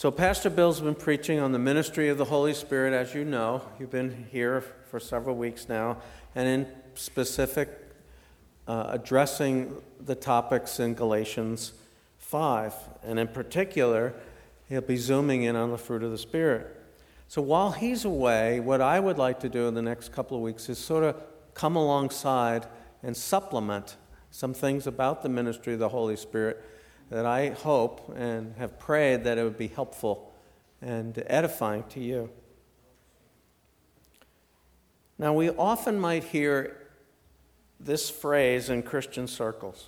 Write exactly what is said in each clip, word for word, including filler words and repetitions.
So Pastor Bill's been preaching on the ministry of the Holy Spirit, as you know. You've been here for several weeks now, and in specific, uh, addressing the topics in Galatians five. And in particular, he'll be zooming in on the fruit of the Spirit. So while he's away, what I would like to do in the next couple of weeks is sort of come alongside and supplement some things about the ministry of the Holy Spirit that I hope and have prayed that it would be helpful and edifying to you. Now, we often might hear this phrase in Christian circles: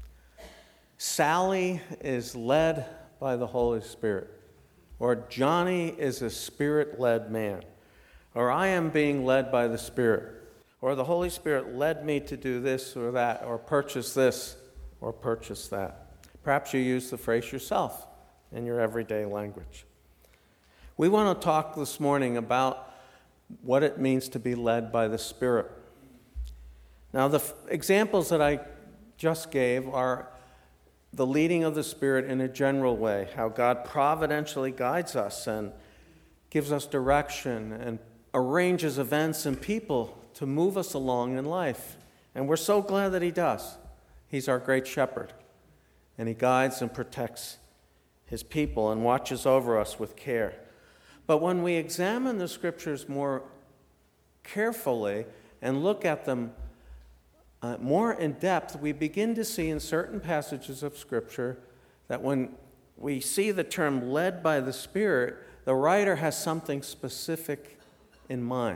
Sally is led by the Holy Spirit, or Johnny is a Spirit-led man, or I am being led by the Spirit, or the Holy Spirit led me to do this or that, or purchase this or purchase that. Perhaps you use the phrase yourself in your everyday language. We want to talk this morning about what it means to be led by the Spirit. Now, the f- examples that I just gave are the leading of the Spirit in a general way, how God providentially guides us and gives us direction and arranges events and people to move us along in life. And we're so glad that he does. He's our great shepherd. And he guides and protects his people and watches over us with care. But when we examine the scriptures more carefully and look at them uh, more in depth, we begin to see in certain passages of scripture that when we see the term led by the Spirit, the writer has something specific in mind.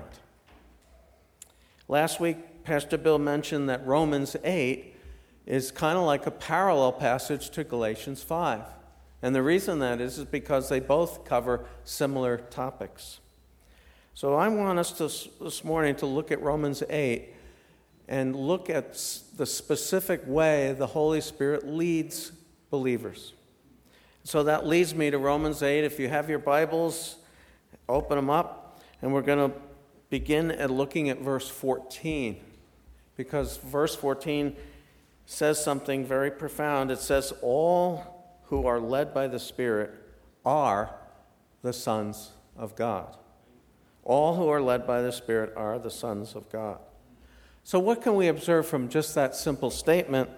Last week, Pastor Bill mentioned that Romans eight is kind of like a parallel passage to Galatians five. And the reason that is is because they both cover similar topics. So I want us to, this morning to look at Romans eight and look at the specific way the Holy Spirit leads believers. So that leads me to Romans eight. If you have your Bibles, open them up, and we're going to begin at looking at verse fourteen, because verse fourteen says something very profound. It says, all who are led by the Spirit are the sons of God. All who are led by the Spirit are the sons of God. So what can we observe from just that simple statement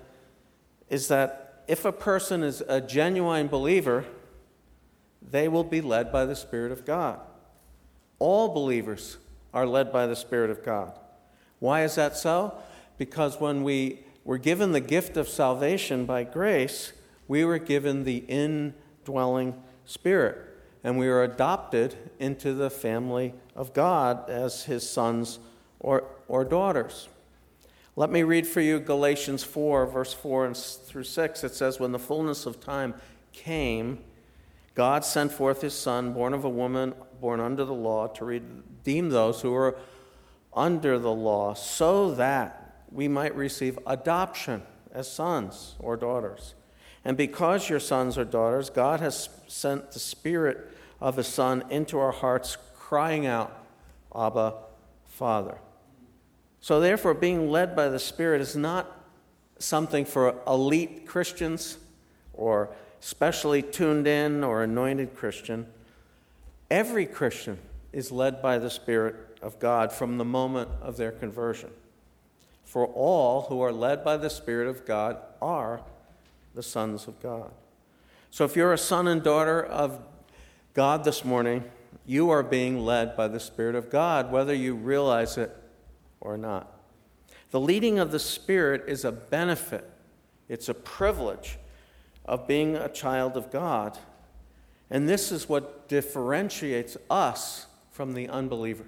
is that if a person is a genuine believer, they will be led by the Spirit of God. All believers are led by the Spirit of God. Why is that so? Because when we were given the gift of salvation by grace, we were given the indwelling Spirit, and we were adopted into the family of God as his sons or, or daughters. Let me read for you Galatians four, verse four and through six. It says, when the fullness of time came, God sent forth his Son, born of a woman, born under the law, to redeem those who were under the law, so that we might receive adoption as sons or daughters. And because you're sons or daughters, God has sent the Spirit of his Son into our hearts, crying out, Abba, Father. So therefore, being led by the Spirit is not something for elite Christians or specially tuned in or anointed Christian. Every Christian is led by the Spirit of God from the moment of their conversion. For all who are led by the Spirit of God are the sons of God. So if you're a son and daughter of God this morning, you are being led by the Spirit of God, whether you realize it or not. The leading of the Spirit is a benefit. It's a privilege of being a child of God. And this is what differentiates us from the unbeliever.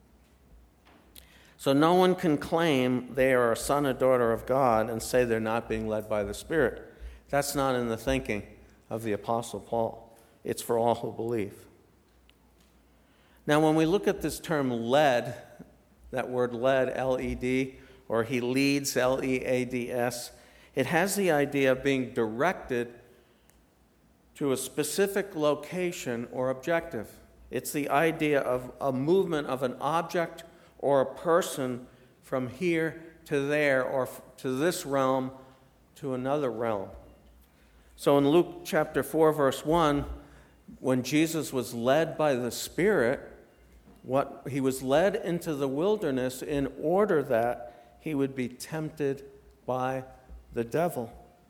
So no one can claim they are a son or daughter of God and say they're not being led by the Spirit. That's not in the thinking of the Apostle Paul. It's for all who believe. Now, when we look at this term led, that word led, L E D, or he leads, L E A D S, it has the idea of being directed to a specific location or objective. It's the idea of a movement of an object or a person from here to there, or to this realm to another realm. So in Luke chapter four, verse one, when Jesus was led by the Spirit, what he was led into the wilderness in order that he would be tempted by the devil.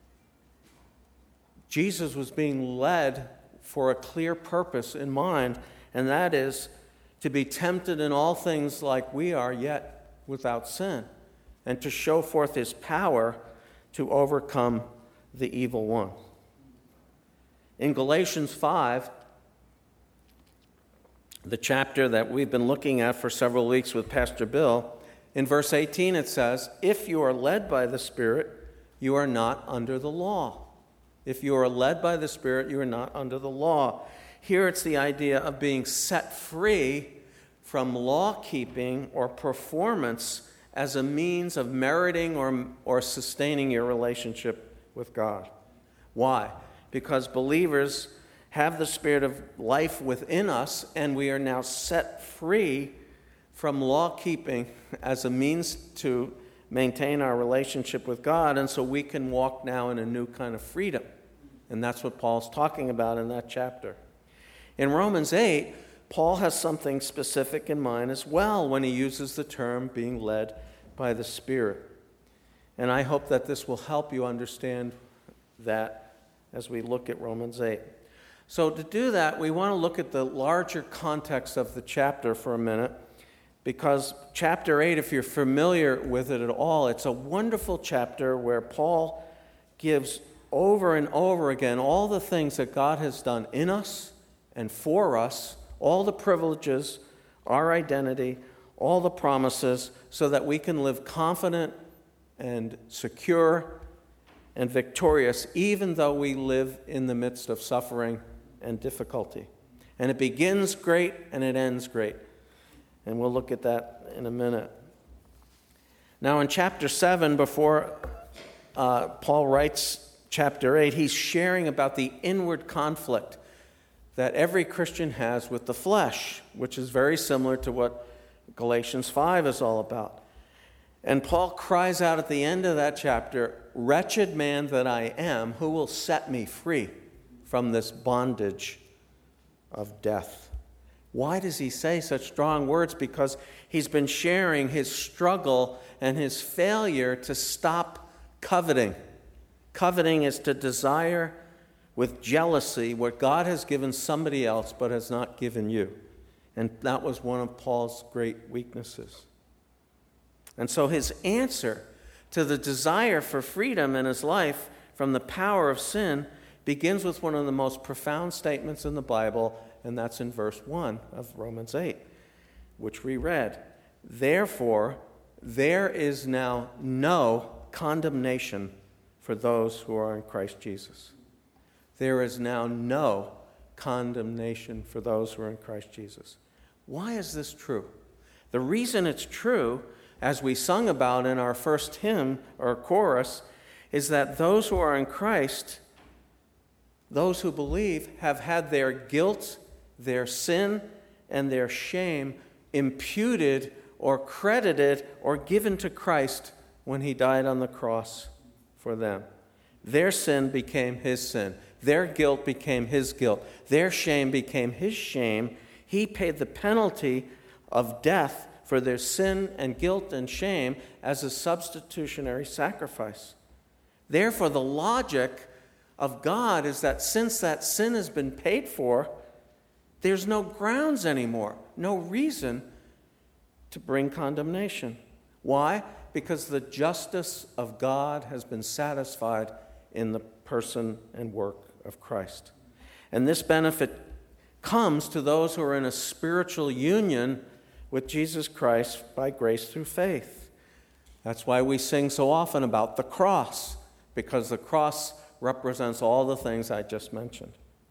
Jesus was being led for a clear purpose in mind, and that is to be tempted in all things like we are, yet without sin, and to show forth his power to overcome the evil one. In Galatians five, the chapter that we've been looking at for several weeks with Pastor Bill, in verse eighteen it says, "If you are led by the Spirit, you are not under the law." If you are led by the Spirit, you are not under the law. Here it's the idea of being set free from law-keeping or performance as a means of meriting or, or sustaining your relationship with God. Why? Because believers have the Spirit of life within us, and we are now set free from law-keeping as a means to maintain our relationship with God, and so we can walk now in a new kind of freedom. And that's what Paul's talking about in that chapter. In Romans eight, Paul has something specific in mind as well when he uses the term being led by the Spirit. And I hope that this will help you understand that as we look at Romans eight. So to do that, we want to look at the larger context of the chapter for a minute, because chapter eight, if you're familiar with it at all, it's a wonderful chapter where Paul gives over and over again all the things that God has done in us and for us, all the privileges, our identity, all the promises, so that we can live confident and secure and victorious, even though we live in the midst of suffering and difficulty. And it begins great and it ends great. And we'll look at that in a minute. Now in chapter seven, before uh, Paul writes chapter eight, he's sharing about the inward conflict that every Christian has with the flesh, which is very similar to what Galatians five is all about. And Paul cries out at the end of that chapter, "Wretched man that I am, who will set me free from this bondage of death?" Why does he say such strong words? Because he's been sharing his struggle and his failure to stop coveting. Coveting is to desire with jealousy what God has given somebody else but has not given you. And that was one of Paul's great weaknesses. And so his answer to the desire for freedom in his life from the power of sin begins with one of the most profound statements in the Bible, and that's in verse one of Romans eight, which we read. "Therefore, there is now no condemnation for those who are in Christ Jesus." There is now no condemnation for those who are in Christ Jesus. Why is this true? The reason it's true, as we sung about in our first hymn or chorus, is that those who are in Christ, those who believe, have had their guilt, their sin, and their shame imputed or credited or given to Christ when he died on the cross for them. Their sin became his sin. Their guilt became his guilt. Their shame became his shame. He paid the penalty of death for their sin and guilt and shame as a substitutionary sacrifice. Therefore, the logic of God is that since that sin has been paid for, there's no grounds anymore, no reason to bring condemnation. Why? Because the justice of God has been satisfied in the person and work of Christ. And this benefit comes to those who are in a spiritual union with Jesus Christ by grace through faith. That's why we sing so often about the cross, because the cross represents all the things I just mentioned.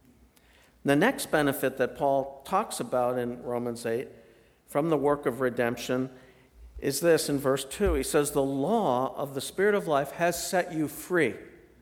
The next benefit that Paul talks about in Romans eight from the work of redemption is this in verse two. He says, "The law of the Spirit of life has set you free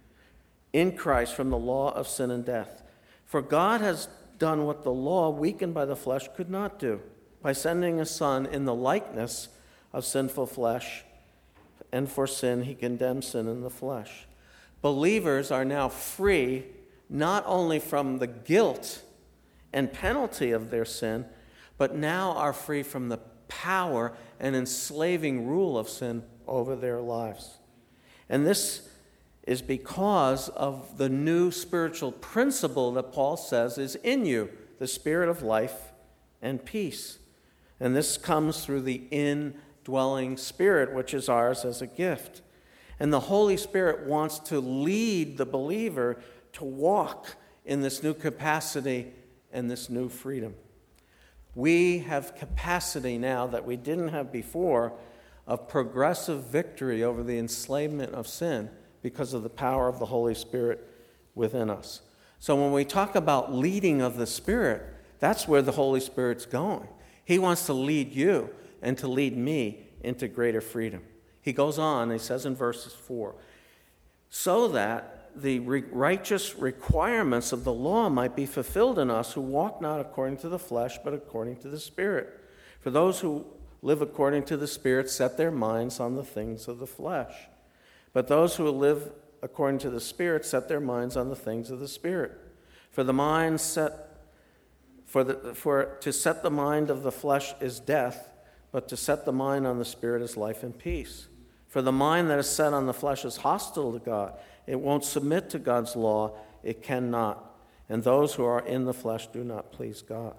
in Christ from the law of sin and death. For God has done what the law, weakened by the flesh, could not do, by sending a Son in the likeness of sinful flesh, and for sin he condemned sin in the flesh." Believers are now free not only from the guilt and penalty of their sin, but now are free from the power and enslaving rule of sin over their lives. And this is because of the new spiritual principle that Paul says is in you, the spirit of life and peace. And this comes through the indwelling Spirit, which is ours as a gift. And the Holy Spirit wants to lead the believer to walk in this new capacity and this new freedom. We have capacity now that we didn't have before of progressive victory over the enslavement of sin because of the power of the Holy Spirit within us. So when we talk about leading of the Spirit, that's where the Holy Spirit's going. He wants to lead you and to lead me into greater freedom. He goes on, he says in verses four, so that the re- righteous requirements of the law might be fulfilled in us who walk not according to the flesh, but according to the Spirit. For those who live according to the Spirit set their minds on the things of the flesh. But those who live according to the Spirit set their minds on the things of the Spirit. For the mind set for the for to set the mind of the flesh is death, but to set the mind on the Spirit is life and peace. For the mind that is set on the flesh is hostile to God. It won't submit to God's law. It cannot. And those who are in the flesh do not please God.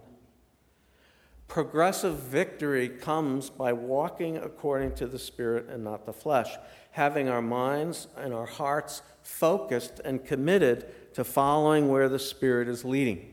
Progressive victory comes by walking according to the Spirit and not the flesh, having our minds and our hearts focused and committed to following where the Spirit is leading,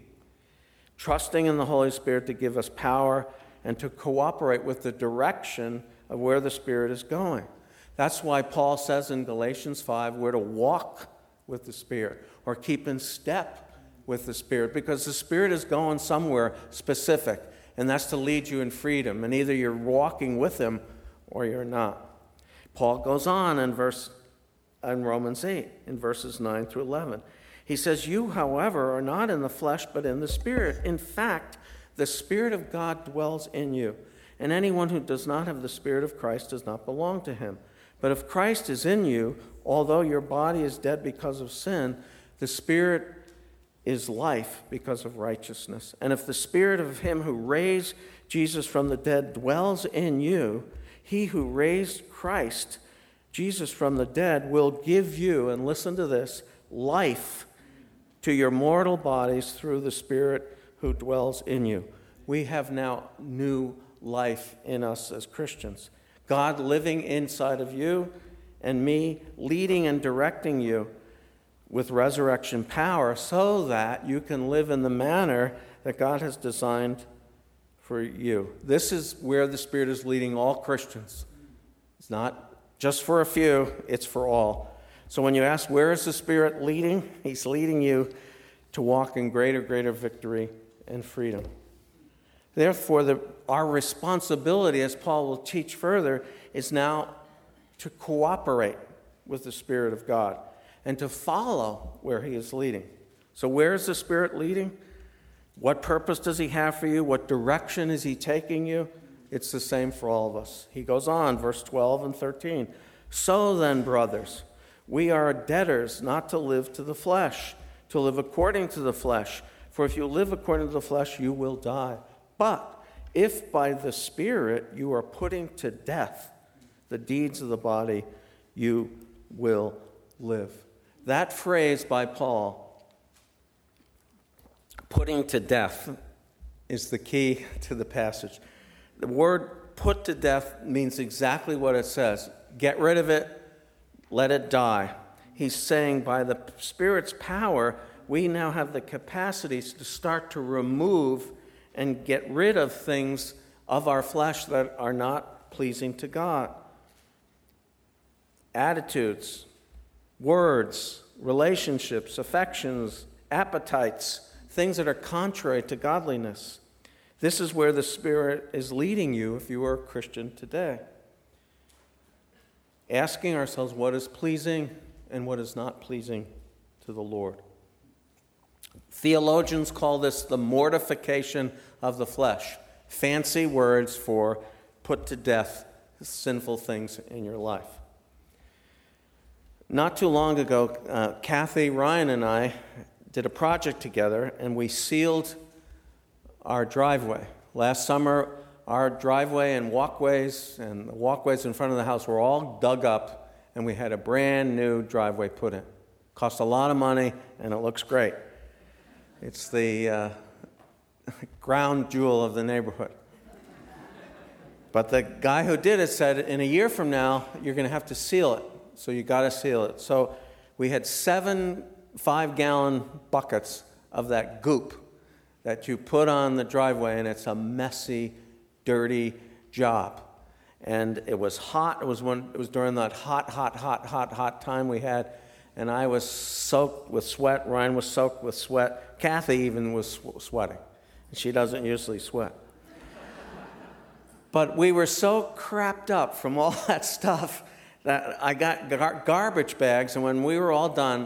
trusting in the Holy Spirit to give us power and to cooperate with the direction of where the Spirit is going. That's why Paul says in Galatians five, we're to walk with the Spirit or keep in step with the Spirit, because the Spirit is going somewhere specific, and that's to lead you in freedom. And either you're walking with Him or you're not. Paul goes on in verse in Romans eight, in verses nine through eleven. He says, you, however, are not in the flesh, but in the Spirit. In fact, the Spirit of God dwells in you, and anyone who does not have the Spirit of Christ does not belong to Him. But if Christ is in you, although your body is dead because of sin, the Spirit is life because of righteousness. And if the Spirit of Him who raised Jesus from the dead dwells in you, He who raised Christ, Jesus from the dead, will give you, and listen to this, life to your mortal bodies through the Spirit who dwells in you. We have now new life in us as Christians. God living inside of you and me, leading and directing you with resurrection power so that you can live in the manner that God has designed for you. This is where the Spirit is leading all Christians. It's not just for a few, it's for all. So when you ask, where is the Spirit leading? He's leading you to walk in greater, greater victory and freedom. Therefore, the, our responsibility, as Paul will teach further, is now to cooperate with the Spirit of God and to follow where He is leading. So where is the Spirit leading? What purpose does He have for you? What direction is He taking you? It's the same for all of us. He goes on, verse twelve and thirteen. So then, brothers, we are debtors not to live to the flesh, to live according to the flesh. For if you live according to the flesh, you will die. But if by the Spirit you are putting to death the deeds of the body, you will live. That phrase by Paul, putting to death, is the key to the passage. The word put to death means exactly what it says. Get rid of it, let it die. He's saying by the Spirit's power, we now have the capacities to start to remove and get rid of things of our flesh that are not pleasing to God. Attitudes, words, relationships, affections, appetites, things that are contrary to godliness. This is where the Spirit is leading you if you are a Christian today. Asking ourselves what is pleasing and what is not pleasing to the Lord. Theologians call this the mortification of the flesh. Fancy words for put to death sinful things in your life. Not too long ago, uh, Kathy, Ryan, and I did a project together, and we sealed our driveway. Last summer, our driveway and walkways and the walkways in front of the house were all dug up, and we had a brand new driveway put in. Cost a lot of money, and it looks great. It's the uh, crown jewel of the neighborhood. But the guy who did it said, in a year from now, you're going to have to seal it. So you got to seal it. So we had seven five-gallon buckets of that goop that you put on the driveway, and it's a messy, dirty job. And it was hot. It was when it was during that hot, hot, hot, hot, hot time we had, and I was soaked with sweat. Ryan was soaked with sweat. Kathy even was sw- sweating. She doesn't usually sweat. But we were so crapped up from all that stuff that I got gar- garbage bags, and when we were all done,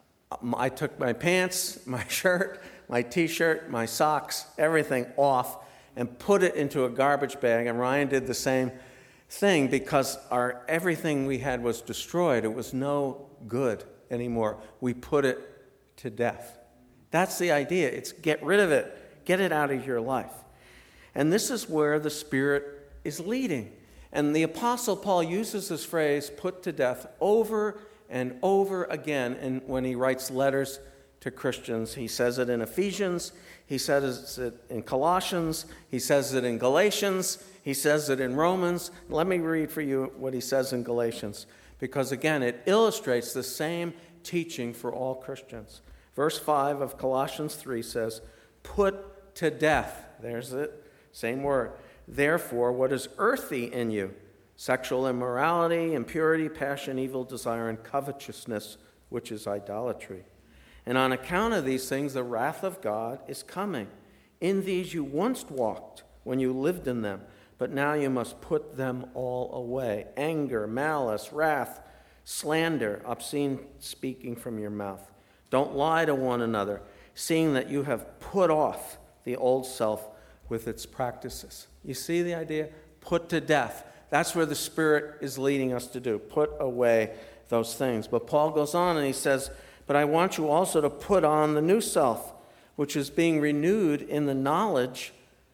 I took my pants, my shirt, my T-shirt, my socks, everything off, and put it into a garbage bag, and Ryan did the same thing because our everything we had was destroyed. It was no good anymore. We put it to death. That's the idea. It's get rid of it. Get it out of your life. And this is where the Spirit is leading. And the Apostle Paul uses this phrase, put to death, over and over again and when he writes letters to Christians. He says it in Ephesians, he says it in Colossians, he says it in Galatians, he says it in Romans. Let me read for you what he says in Galatians, because again, it illustrates the same teaching for all Christians. Verse five of Colossians three says, put to death, there's it, same word, therefore, what is earthy in you? Sexual immorality, impurity, passion, evil desire, and covetousness, which is idolatry. And on account of these things, the wrath of God is coming. In these you once walked when you lived in them, but now you must put them all away. Anger, malice, wrath, slander, obscene speaking from your mouth. Don't lie to one another, seeing that you have put off the old self with its practices. You see the idea? Put to death. That's where the Spirit is leading us to do. Put away those things. But Paul goes on and he says, but I want you also to put on the new self, which is being renewed in the knowledge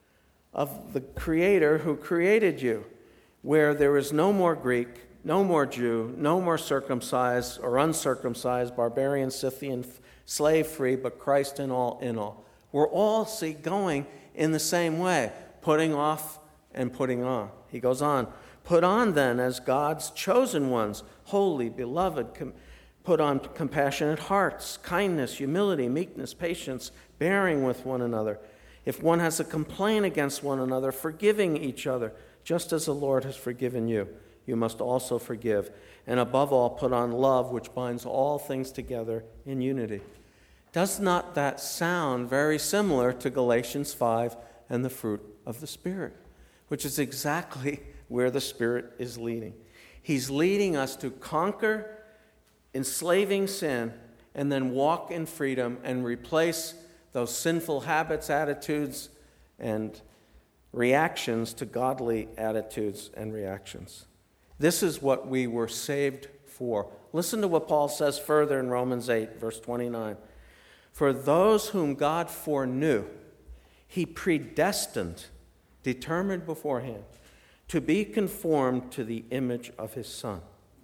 of the Creator who created you, where there is no more Greek, no more Jew, no more circumcised or uncircumcised, barbarian, Scythian, slave free, but Christ in all in all. We're all, see, going in the same way, putting off and putting on. He goes on, put on then as God's chosen ones, holy, beloved, com- put on compassionate hearts, kindness, humility, meekness, patience, bearing with one another. If one has a complaint against one another, forgiving each other, just as the Lord has forgiven you, you must also forgive. And above all, put on love, which binds all things together in unity. Does not that sound very similar to Galatians five and the fruit of the Spirit, which is exactly where the Spirit is leading? He's leading us to conquer enslaving sin and then walk in freedom and replace those sinful habits, attitudes, and reactions to godly attitudes and reactions. This is what we were saved for. Listen to what Paul says further in Romans eight, verse twenty-nine. For those whom God foreknew, he predestined, determined beforehand, to be conformed to the image of his Son.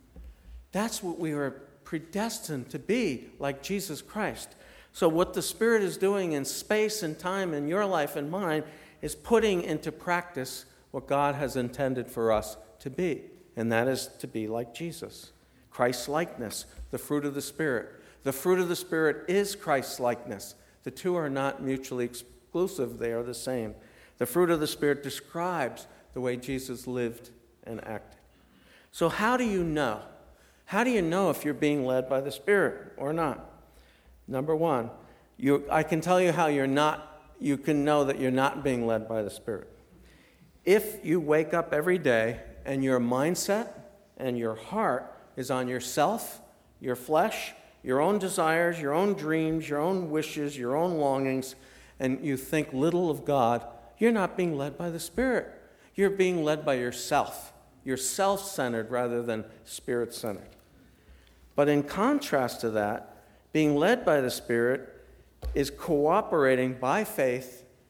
That's what we were predestined to be, like Jesus Christ. So what the Spirit is doing in space and time in your life and mine is putting into practice what God has intended for us to be, and that is to be like Jesus. Christ-likeness, the fruit of the Spirit. The fruit of the Spirit is Christ-likeness. The two are not mutually exclusive. They are the same. The fruit of the Spirit describes the way Jesus lived and acted. So how do you know? How do you know if you're being led by the Spirit or not? Number one, you, I can tell you how you're not, you can know that you're not being led by the Spirit. If you wake up every day and your mindset and your heart is on yourself, your flesh, your own desires, your own dreams, your own wishes, your own longings, and you think little of God, you're not being led by the Spirit. You're being led by yourself. You're self-centered rather than Spirit-centered. But in contrast to that, being led by the Spirit is cooperating by faith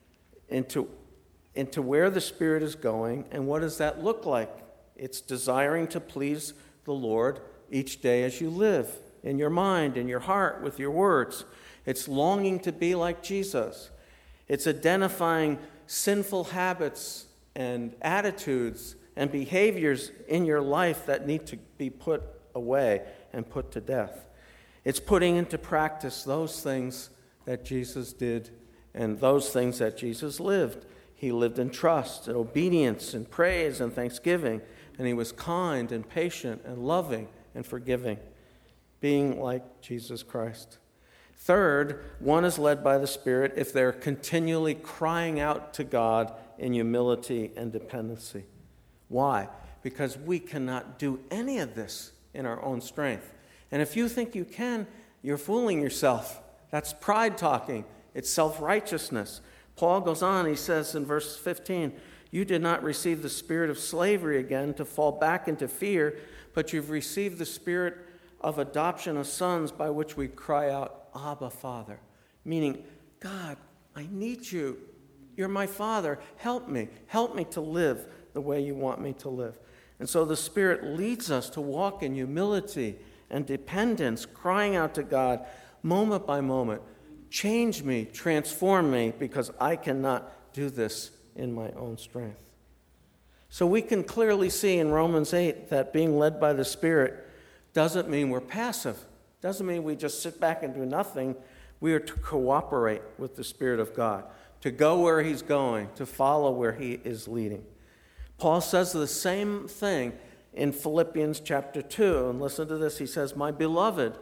into, into where the Spirit is going, and what does that look like? It's desiring to please the Lord each day as you live, in your mind, in your heart, with your words. It's longing to be like Jesus. It's identifying sinful habits and attitudes and behaviors in your life that need to be put away and put to death. It's putting into practice those things that Jesus did and those things that Jesus lived. He lived in trust and obedience and praise and thanksgiving, and he was kind and patient and loving and forgiving, being like Jesus Christ. Third, one is led by the Spirit if they're continually crying out to God in humility and dependency. Why? Because we cannot do any of this in our own strength. And if you think you can, you're fooling yourself. That's pride talking. It's self-righteousness. Paul goes on, he says in verse fifteen, "You did not receive the spirit of slavery again to fall back into fear, but you've received the spirit of adoption as sons, by which we cry out, Abba, Father." Meaning, God, I need you. You're my Father. Help me. Help me to live the way you want me to live. And so the Spirit leads us to walk in humility and dependence, crying out to God moment by moment, change me, transform me, because I cannot do this in my own strength. So we can clearly see in Romans eight that being led by the Spirit doesn't mean we're passive. Doesn't mean we just sit back and do nothing. We are to cooperate with the Spirit of God, to go where he's going, to follow where he is leading. Paul says the same thing in Philippians chapter two. And listen to this. He says, "My beloved,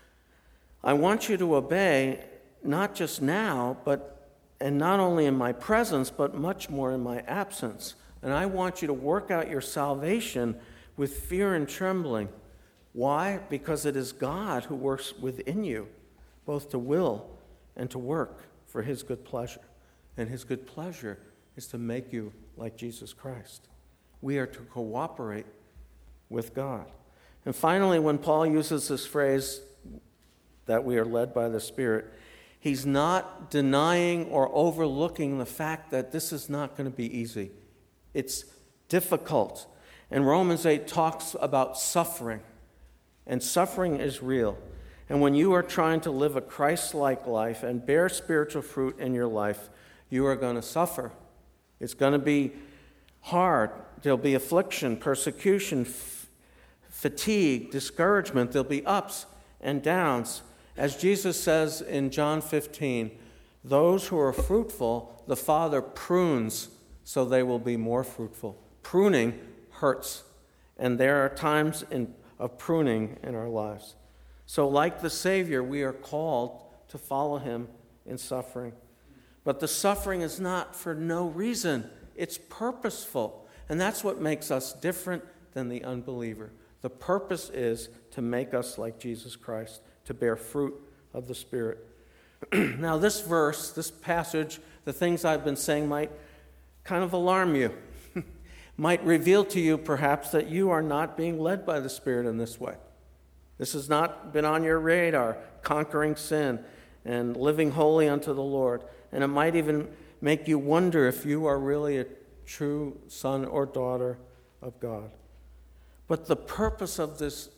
I want you to obey, not just now, but and not only in my presence, but much more in my absence. And I want you to work out your salvation with fear and trembling." Why? Because it is God who works within you, both to will and to work for his good pleasure. And his good pleasure is to make you like Jesus Christ. We are to cooperate with God. And finally, when Paul uses this phrase that we are led by the Spirit, he's not denying or overlooking the fact that this is not going to be easy. It's difficult. And Romans eight talks about suffering. And suffering is real. And when you are trying to live a Christ-like life and bear spiritual fruit in your life, you are going to suffer. It's going to be hard. There'll be affliction, persecution, f- fatigue, discouragement. There'll be ups and downs. As Jesus says in John fifteen, those who are fruitful, the Father prunes so they will be more fruitful. Pruning hurts. And there are times in of pruning in our lives. So like the Savior, we are called to follow him in suffering. But the suffering is not for no reason. It's purposeful. And that's what makes us different than the unbeliever. The purpose is to make us like Jesus Christ, to bear fruit of the Spirit. Now this verse, this passage, the things I've been saying might kind of alarm you. Might reveal to you perhaps that you are not being led by the Spirit in this way. This has not been on your radar, conquering sin and living holy unto the Lord. And it might even make you wonder if you are really a true son or daughter of God. But the purpose of this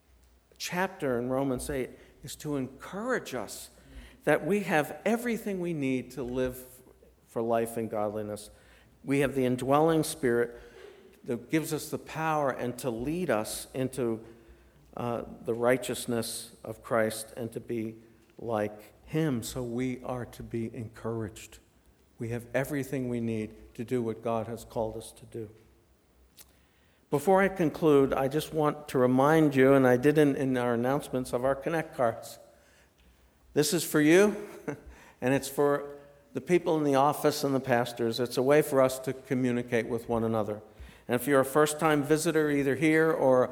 chapter in Romans eight is to encourage us that we have everything we need to live for life and godliness. We have the indwelling Spirit that gives us the power and to lead us into uh, the righteousness of Christ and to be like him. So we are to be encouraged. We have everything we need to do what God has called us to do. Before I conclude, I just want to remind you, and I did in, in our announcements, of our Connect cards. This is for you, and it's for the people in the office and the pastors. It's a way for us to communicate with one another. And if you're a first-time visitor, either here or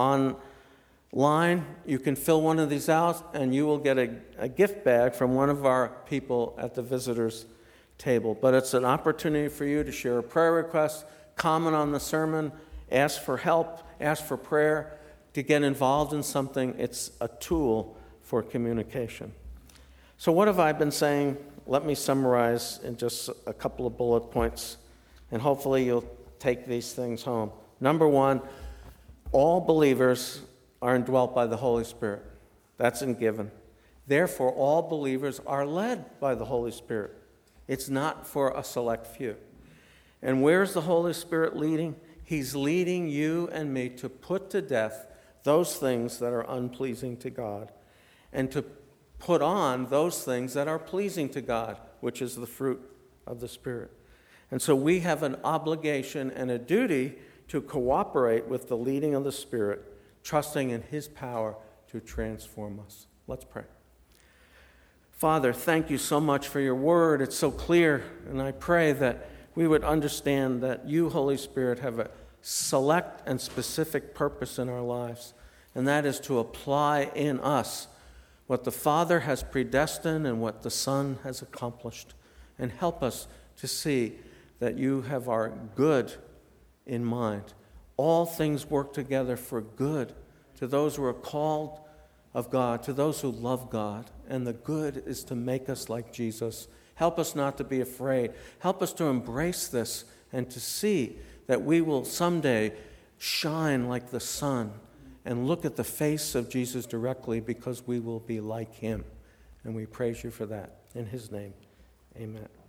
online, you can fill one of these out, and you will get a, a gift bag from one of our people at the visitors' table. But it's an opportunity for you to share a prayer request, comment on the sermon, ask for help, ask for prayer, to get involved in something. It's a tool for communication. So what have I been saying? Let me summarize in just a couple of bullet points, and hopefully you'll take these things home. Number one, all believers are indwelt by the Holy Spirit. That's a given. Therefore, all believers are led by the Holy Spirit. It's not for a select few. And where's the Holy Spirit leading? He's leading you and me to put to death those things that are unpleasing to God, and to put on those things that are pleasing to God, which is the fruit of the Spirit. And so we have an obligation and a duty to cooperate with the leading of the Spirit, trusting in His power to transform us. Let's pray. Father, thank you so much for your word. It's so clear, and I pray that we would understand that you, Holy Spirit, have a select and specific purpose in our lives, and that is to apply in us what the Father has predestined and what the Son has accomplished, and help us to see that you have our good in mind. All things work together for good to those who are called of God, to those who love God, and the good is to make us like Jesus. Help us not to be afraid. Help us to embrace this and to see that we will someday shine like the sun and look at the face of Jesus directly, because we will be like him. And we praise you for that. In his name, amen.